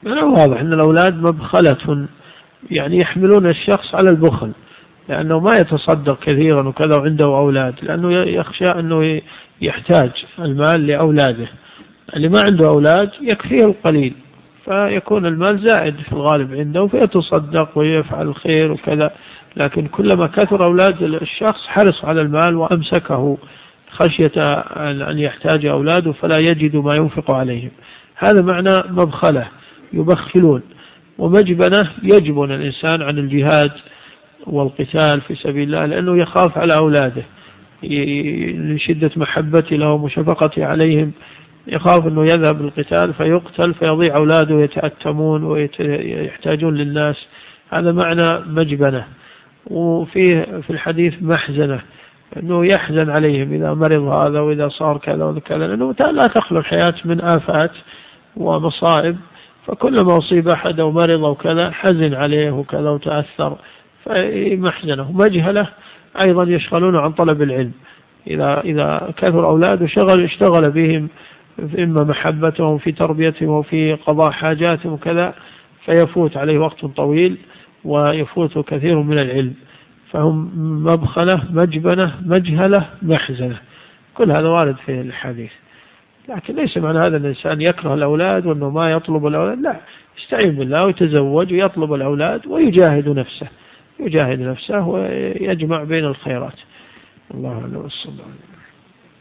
أنا واضح أن الأولاد مبخلة، يعني يحملون الشخص على البخل، لأنه ما يتصدق كثيرا وكذا وعنده أولاد، لأنه يخشى أنه يحتاج المال لأولاده. اللي ما عنده أولاد يكفيه القليل، فيكون المال زائد في الغالب عنده فيتصدق ويفعل الخير وكذا. لكن كلما كثر أولاد الشخص حرص على المال وأمسكه خشية أن يحتاج أولاده فلا يجد ما ينفق عليهم. هذا معنى مبخلة، يبخلون. ومجبنة، يجبن الإنسان عن الجهاد والقتال في سبيل الله لأنه يخاف على أولاده لشدة محبتي لهم وشفقتي عليهم، يخاف أنه يذهب للقتال فيقتل فيضيع أولاده ويتأتمون ويحتاجون للناس. هذا معنى مجبنة. وفيه في الحديث محزنة، أنه يحزن عليهم إذا مرض هذا وإذا صار كذا وكذا، لأنه لا تخلو الحياة من آفات ومصائب، فكلما أصيب أحد أو مرض أو كذا حزن عليه وكذا وتأثر، فمحزنة. ومجهلة أيضا يشغلون عن طلب العلم، إذا كثر أولاده اشتغل بهم إما محبتهم في تربيتهم وفي قضاء حاجاتهم وكذا، فيفوت عليه وقت طويل ويفوت كثير من العلم. فهم مبخلة، مجبنة، مجهلة، محزنة. كل هذا وارد في الحديث. لكن ليس معنى هذا الإنسان يكره الأولاد وأنه ما يطلب الأولاد، لا، يستعين بالله ويتزوج ويطلب الأولاد ويجاهد نفسه ويجمع بين الخيرات. الله أعلم.